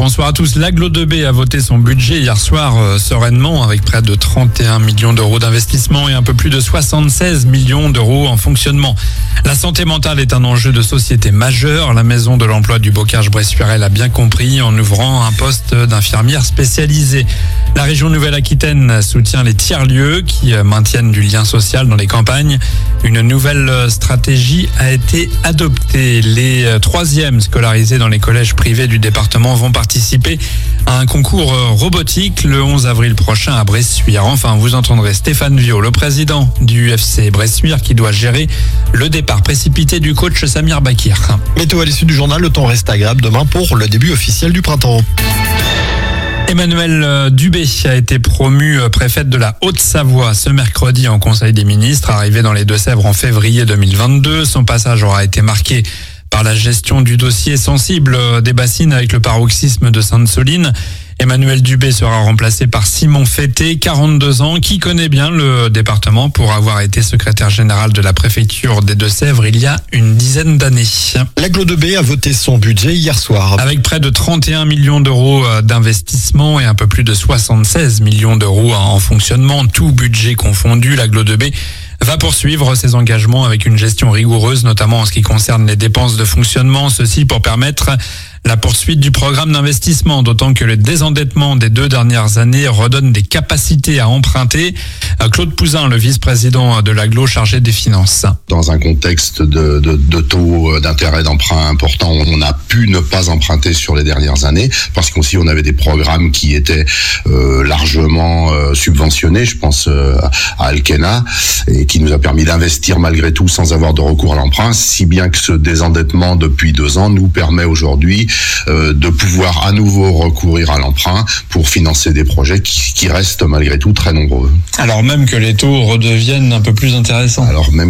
bonsoir à tous. L'Agglo 2B a voté son budget hier soir sereinement avec près de 31 millions d'euros d'investissement et un peu plus de 76 millions d'euros en fonctionnement. La santé mentale est un enjeu de société majeur. La maison de l'emploi du Bocage-Bressuire l'a bien compris en ouvrant un poste d'infirmière spécialisée. La région Nouvelle-Aquitaine soutient les tiers-lieux qui maintiennent du lien social dans les campagnes. Une nouvelle stratégie a été adoptée. Les troisièmes scolarisés dans les collèges privés du département vont participer à un concours robotique le 11 avril prochain à Bressuire. Enfin, vous entendrez Stéphane Viau, le président du FC Bressuire, qui doit gérer le départ précipité du coach Samir Bakir. Météo à l'issue du journal, le temps reste agréable demain pour le début officiel du printemps. Emmanuelle Dubé a été promue préfète de la Haute-Savoie ce mercredi en Conseil des ministres. Arrivée dans les Deux-Sèvres en février 2022, son passage aura été marqué par la gestion du dossier sensible des bassines avec le paroxysme de Sainte-Soline. Emmanuelle Dubé sera remplacée par Simon Fété, 42 ans, qui connaît bien le département pour avoir été secrétaire général de la préfecture des Deux-Sèvres il y a une dizaine d'années. L'Agglo 2B a voté son budget hier soir. Avec près de 31 millions d'euros d'investissement et un peu plus de 76 millions d'euros en fonctionnement, tout budget confondu, l'Agglo 2B va poursuivre ses engagements avec une gestion rigoureuse, notamment en ce qui concerne les dépenses de fonctionnement, ceci pour permettre la poursuite du programme d'investissement, d'autant que le désendettement des 2 dernières années redonne des capacités à emprunter. Claude Pouzin, le vice-président de l'Agglo chargé des finances. Dans un contexte de taux d'intérêt d'emprunt important, on a pu ne pas emprunter sur les dernières années parce qu'aussi on avait des programmes qui étaient largement subventionnés, je pense à Alkena, et qui nous a permis d'investir malgré tout sans avoir de recours à l'emprunt, si bien que ce désendettement depuis 2 ans nous permet aujourd'hui de pouvoir à nouveau recourir à l'emprunt pour financer des projets qui restent malgré tout très nombreux. Alors même que les taux redeviennent un peu plus intéressants.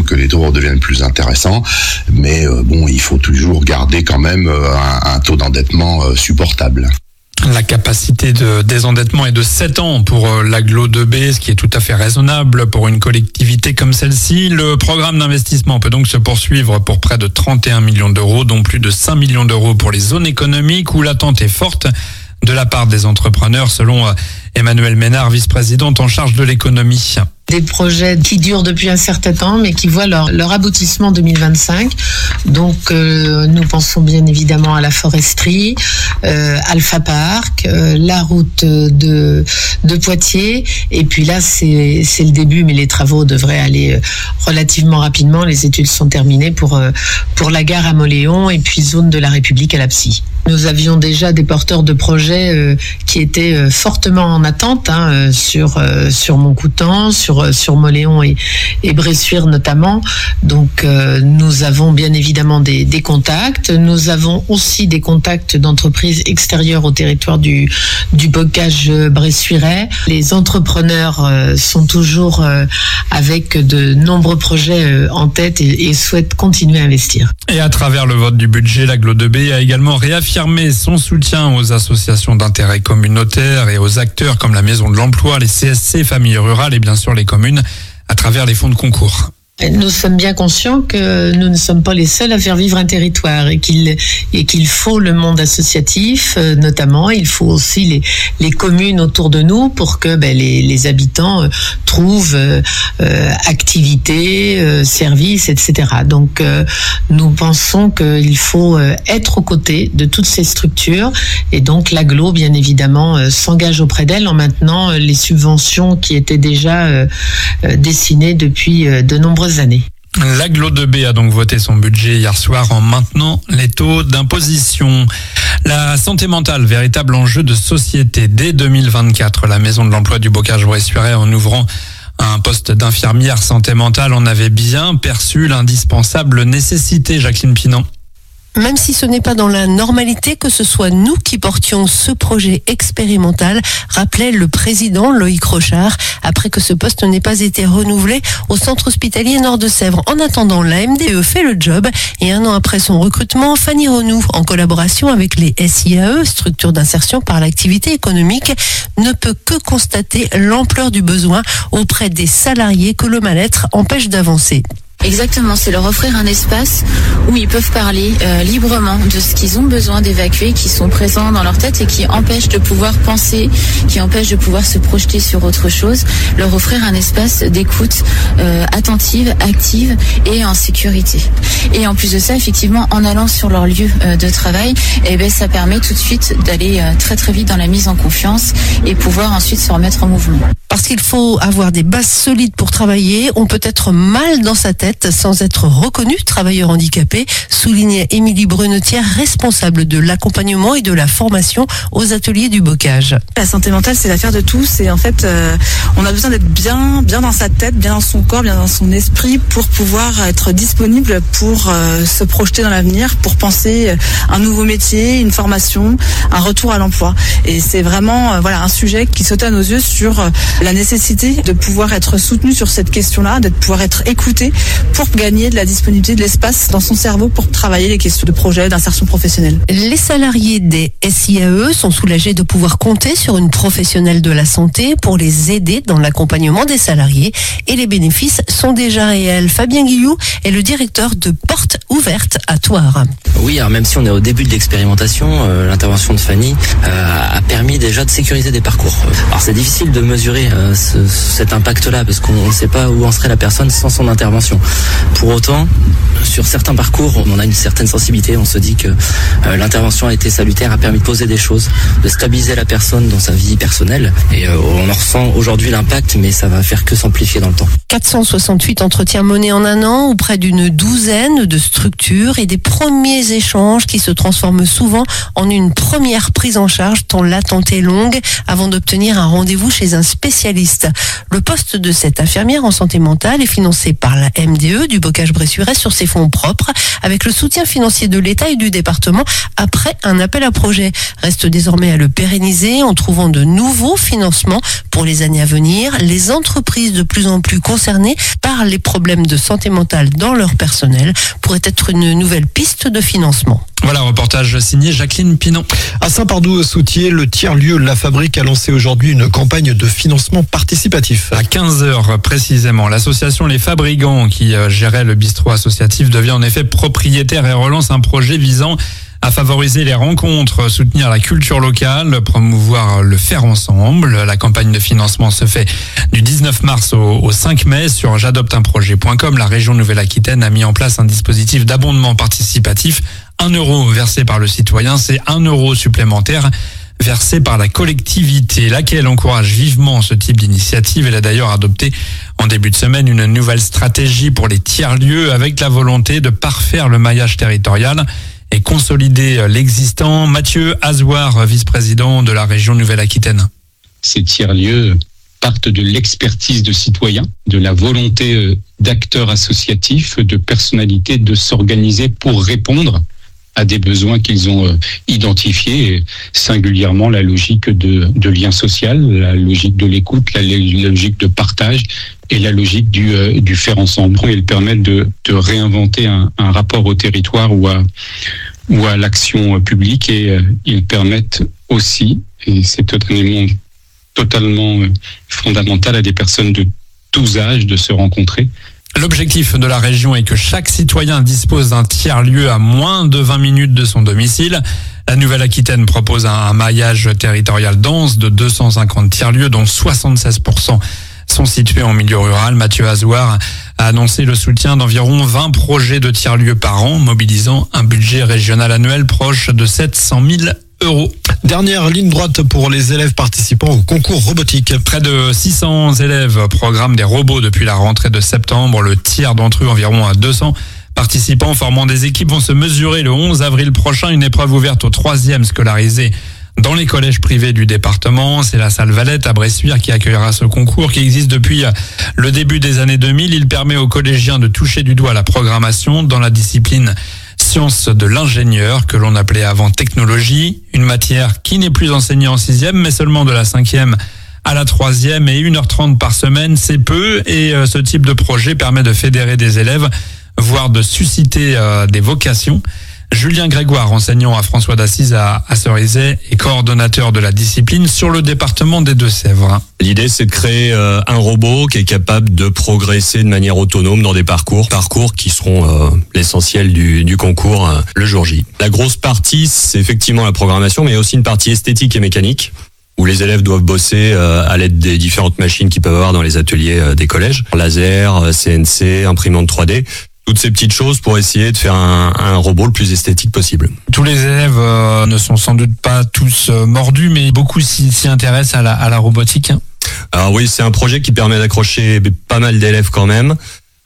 Mais il faut toujours garder quand même un taux d'endettement supportable. La capacité de désendettement est de 7 ans pour l'Agglo 2B, ce qui est tout à fait raisonnable pour une collectivité comme celle-ci. Le programme d'investissement peut donc se poursuivre pour près de 31 millions d'euros, dont plus de 5 millions d'euros pour les zones économiques où l'attente est forte de la part des entrepreneurs, selon Emmanuelle Ménard, vice-présidente en charge de l'économie. Des projets qui durent depuis un certain temps, mais qui voient leur aboutissement en 2025. Donc, nous pensons bien évidemment à la foresterie, Alpha Park, la route de Poitiers. Et puis là, c'est le début, mais les travaux devraient aller relativement rapidement. Les études sont terminées pour la gare à Mauléon et puis zone de la République à la Psy. Nous avions déjà des porteurs de projets qui étaient fortement en attente sur Montcoutan, sur Mauléon et Bressuire notamment. Donc nous avons bien évidemment des contacts. Nous avons aussi des contacts d'entreprises extérieures au territoire du bocage bressuirais. Les entrepreneurs sont toujours avec de nombreux projets en tête et souhaitent continuer à investir. Et à travers le vote du budget, l'Agglo 2B a également réaffirmé son soutien aux associations d'intérêt communautaire et aux acteurs comme la Maison de l'Emploi, les CSC, familles rurales et bien sûr les communes à travers les fonds de concours. Nous sommes bien conscients que nous ne sommes pas les seuls à faire vivre un territoire et qu'il faut le monde associatif, notamment. Il faut aussi les communes autour de nous pour que les habitants trouvent activités, services, etc. Donc, nous pensons qu'il faut être aux côtés de toutes ces structures et donc l'Agglo, bien évidemment, s'engage auprès d'elles en maintenant les subventions qui étaient déjà dessinées depuis de nombreuses années. L'Agglo 2B a donc voté son budget hier soir en maintenant les taux d'imposition. La santé mentale, véritable enjeu de société. Dès 2024, la Maison de l'Emploi du Bocage-Bressuire, en ouvrant un poste d'infirmière santé mentale, en avait bien perçu l'indispensable nécessité. Jacqueline Pinon. Même si ce n'est pas dans la normalité que ce soit nous qui portions ce projet expérimental, rappelait le président Loïc Rochard, après que ce poste n'ait pas été renouvelé au centre hospitalier Nord de Sèvres. En attendant, la MDE fait le job et 1 an après son recrutement, Fanny Renou, en collaboration avec les SIAE, structures d'insertion par l'activité économique, ne peut que constater l'ampleur du besoin auprès des salariés que le mal-être empêche d'avancer. Exactement, c'est leur offrir un espace où ils peuvent parler librement de ce qu'ils ont besoin d'évacuer, qui sont présents dans leur tête et qui empêchent de pouvoir penser, qui empêchent de pouvoir se projeter sur autre chose. Leur offrir un espace d'écoute attentive, active et en sécurité. Et en plus de ça, effectivement, en allant sur leur lieu de travail, ça permet tout de suite d'aller très très vite dans la mise en confiance et pouvoir ensuite se remettre en mouvement. Parce qu'il faut avoir des bases solides pour travailler, on peut être mal dans sa tête sans être reconnu travailleur handicapé, soulignait Émilie Brunetière, responsable de l'accompagnement et de la formation aux ateliers du bocage. La santé mentale, c'est l'affaire de tous et en fait, on a besoin d'être bien dans sa tête, bien dans son corps, bien dans son esprit pour pouvoir être disponible pour se projeter dans l'avenir, pour penser un nouveau métier, une formation, un retour à l'emploi. Et c'est vraiment un sujet qui saute à nos yeux sur la nécessité de pouvoir être soutenu sur cette question-là, de pouvoir être écouté pour gagner de la disponibilité de l'espace dans son cerveau pour travailler les questions de projet, d'insertion professionnelle. Les salariés des SIAE sont soulagés de pouvoir compter sur une professionnelle de la santé pour les aider dans l'accompagnement des salariés et les bénéfices sont déjà réels. Fabien Guillou est le directeur de Porte Ouverte à Thouars. Oui, alors même si on est au début de l'expérimentation, l'intervention de Fanny a permis déjà de sécuriser des parcours. Alors c'est difficile de mesurer cet impact-là parce qu'on ne sait pas où en serait la personne sans son intervention. Pour autant, sur certains parcours, on a une certaine sensibilité. On se dit que l'intervention a été salutaire, a permis de poser des choses, de stabiliser la personne dans sa vie personnelle. Et on en ressent aujourd'hui l'impact, mais ça va faire que s'amplifier dans le temps. 468 entretiens menés en un an auprès d'une douzaine de structures et des premiers échanges qui se transforment souvent en une première prise en charge tant l'attente est longue avant d'obtenir un rendez-vous chez un spécialiste. Le poste de cette infirmière en santé mentale est financé par la MDE du Bocage-Bressuire sur ses fonds propres avec le soutien financier de l'État et du département après un appel à projet. Reste désormais à le pérenniser en trouvant de nouveaux financements pour les années à venir. Les entreprises de plus en plus concernées par les problèmes de santé mentale dans leur personnel pourraient être une nouvelle piste de financement. Voilà, reportage signé Jacqueline Pinon. À Saint-Pardoux-Soutier, le tiers-lieu La Fabrique a lancé aujourd'hui une campagne de financement participatif. À 15h précisément, l'association Les Fabrigants qui gérait le bistrot associatif devient en effet propriétaire et relance un projet visant à favoriser les rencontres, soutenir la culture locale, promouvoir le faire ensemble. La campagne de financement se fait du 19 mars au 5 mai sur j'adopteunprojet.com. La région Nouvelle-Aquitaine a mis en place un dispositif d'abondement participatif. 1 euro versé par le citoyen, c'est 1 euro supplémentaire versé par la collectivité, laquelle encourage vivement ce type d'initiative. Elle a d'ailleurs adopté en début de semaine une nouvelle stratégie pour les tiers-lieux avec la volonté de parfaire le maillage territorial et consolider l'existant. Mathieu Azoir, vice-président de la région Nouvelle-Aquitaine. Ces tiers-lieux partent de l'expertise de citoyens, de la volonté d'acteurs associatifs, de personnalités de s'organiser pour répondre à des besoins qu'ils ont identifiés, et singulièrement la logique de lien social, la logique de l'écoute, la logique de partage et la logique du faire ensemble. Ils permettent de réinventer un rapport au territoire ou à l'action publique, et ils permettent aussi, et c'est un élément totalement fondamental, à des personnes de tous âges de se rencontrer. L'objectif de la région est que chaque citoyen dispose d'un tiers-lieu à moins de 20 minutes de son domicile. La Nouvelle-Aquitaine propose un maillage territorial dense de 250 tiers-lieux, dont 76% sont situés en milieu rural. Mathieu Azoir a annoncé le soutien d'environ 20 projets de tiers-lieux par an, mobilisant un budget régional annuel proche de 700 000 €. Dernière ligne droite pour les élèves participant au concours robotique. Près de 600 élèves programment des robots depuis la rentrée de septembre. Le tiers d'entre eux, environ 200 participants formant des équipes, vont se mesurer le 11 avril prochain. Une épreuve ouverte aux 3e scolarisés dans les collèges privés du département. C'est la salle Valette à Bressuire qui accueillera ce concours qui existe depuis le début des années 2000. Il permet aux collégiens de toucher du doigt la programmation dans la discipline sciences de l'ingénieur, que l'on appelait avant technologie, une matière qui n'est plus enseignée en 6e, mais seulement de la 5e à la 3e, et 1h30 par semaine, c'est peu, et ce type de projet permet de fédérer des élèves, voire de susciter des vocations. Julien Grégoire, enseignant à François d'Assise à Cerizay et coordonnateur de la discipline sur le département des Deux-Sèvres. L'idée, c'est de créer un robot qui est capable de progresser de manière autonome dans des parcours qui seront l'essentiel du concours le jour J. La grosse partie, c'est effectivement la programmation, mais il y a aussi une partie esthétique et mécanique, où les élèves doivent bosser à l'aide des différentes machines qu'ils peuvent avoir dans les ateliers des collèges. Laser, CNC, imprimante 3D. Toutes ces petites choses pour essayer de faire un robot le plus esthétique possible. Tous les élèves ne sont sans doute pas tous mordus, mais beaucoup s'y intéressent à la robotique. Alors oui, c'est un projet qui permet d'accrocher pas mal d'élèves quand même.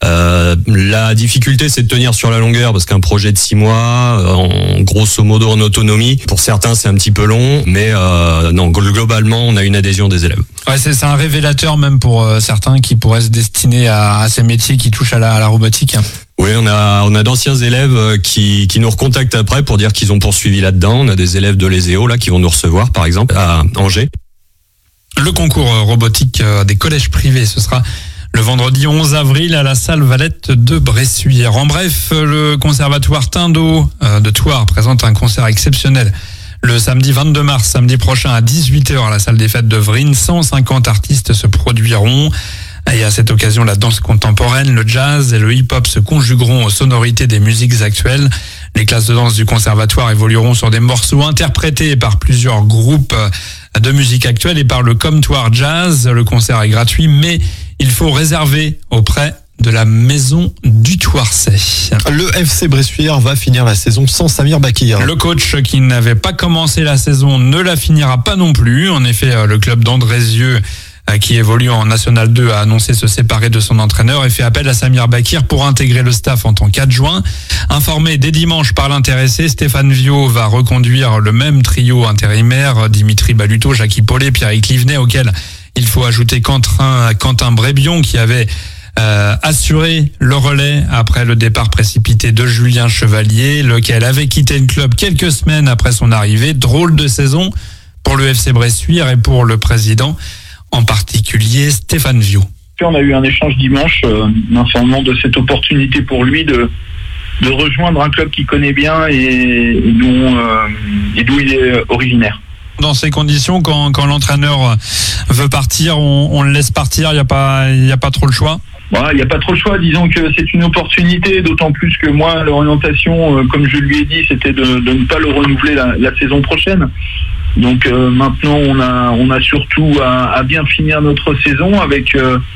La difficulté, c'est de tenir sur la longueur parce qu'un projet de 6 mois, en grosso modo en autonomie, pour certains c'est un petit peu long, mais non, globalement on a une adhésion des élèves. Ouais, c'est un révélateur même pour certains qui pourraient se destiner à ces métiers qui touchent à la robotique. Oui, on a d'anciens élèves qui nous recontactent après pour dire qu'ils ont poursuivi là-dedans. On a des élèves de l'ESEO là qui vont nous recevoir par exemple à Angers. Le concours robotique des collèges privés, ce sera le vendredi 11 avril à la salle Valette de Bressuire. En bref, le conservatoire Tindeau de Thouars présente un concert exceptionnel le samedi 22 mars, samedi prochain à 18h à la salle des fêtes de Vrines. 150 artistes se produiront. Et à cette occasion, la danse contemporaine, le jazz et le hip-hop se conjugueront aux sonorités des musiques actuelles. Les classes de danse du conservatoire évolueront sur des morceaux interprétés par plusieurs groupes de musique actuelle et par le Comptoir Jazz. Le concert est gratuit, mais il faut réserver auprès de la maison du Thouarçais. Le FC Bressuire va finir la saison sans Samir Bakir. Le coach qui n'avait pas commencé la saison ne la finira pas non plus. En effet, le club d'Andrézieux, qui évolue en National 2, a annoncé se séparer de son entraîneur et fait appel à Samir Bakir pour intégrer le staff en tant qu'adjoint. Informé dès dimanche par l'intéressé, Stéphane Viau va reconduire le même trio intérimaire, Dimitri Baluto, Jackie Paulet, Pierre-Yves Livenet, auquel il faut ajouter Quentin Brébion qui avait assuré le relais après le départ précipité de Julien Chevalier, lequel avait quitté le club quelques semaines après son arrivée. Drôle de saison pour le FC Bressuire et pour le président, en particulier Stéphane Viau. On a eu un échange dimanche informant de cette opportunité pour lui de rejoindre un club qu'il connaît bien et d'où il est originaire. Dans ces conditions, quand l'entraîneur veut partir, on le laisse partir, il n'y a pas trop le choix? Il n'y a pas trop le choix, disons que c'est une opportunité, d'autant plus que moi, l'orientation, comme je lui ai dit, c'était de ne pas le renouveler la saison prochaine. Donc maintenant, on a surtout à bien finir notre saison avec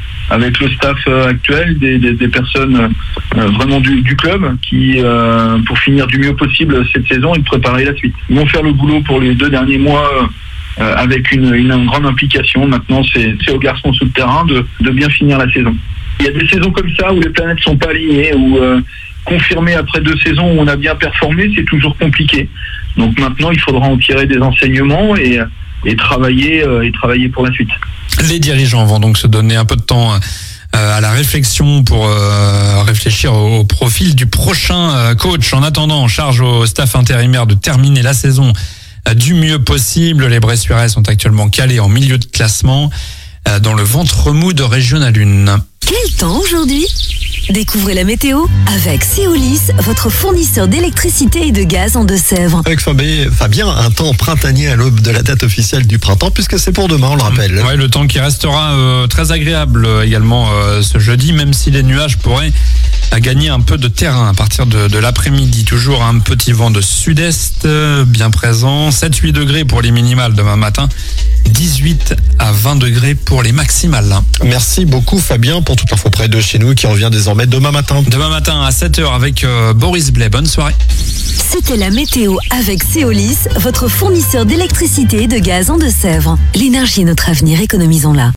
le staff actuel, des personnes vraiment du club qui, pour finir du mieux possible cette saison et préparer la suite. Ils vont faire le boulot pour les 2 derniers mois avec une grande implication. Maintenant, c'est aux garçons sous le terrain de bien finir la saison. Il y a des saisons comme ça où les planètes sont pas alignées, où confirmer après 2 saisons où on a bien performé, c'est toujours compliqué. Donc maintenant, il faudra en tirer des enseignements et travailler pour la suite. Les dirigeants vont donc se donner un peu de temps à la réflexion pour réfléchir au profil du prochain coach. En attendant, charge au staff intérimaire de terminer la saison du mieux possible. Les Bressuirais sont actuellement calés en milieu de classement dans le ventre mou de Régional 1. Quel temps aujourd'hui ? Découvrez la météo avec Céolis, votre fournisseur d'électricité et de gaz en Deux-Sèvres. Avec Fabien, un temps printanier à l'aube de la date officielle du printemps, puisque c'est pour demain, on le rappelle. Ouais, le temps qui restera très agréable également ce jeudi, même si les nuages pourraient gagner un peu de terrain à partir de l'après-midi. Toujours un petit vent de sud-est bien présent. 7-8 degrés pour les minimales demain matin. 18 à 20 degrés pour les maximales. Merci beaucoup Fabien pour toute l'info près de chez nous qui revient désormais demain matin. Demain matin à 7h avec Boris Blais. Bonne soirée. C'était la météo avec Céolis, votre fournisseur d'électricité et de gaz en Deux-Sèvres. L'énergie est notre avenir, économisons-la.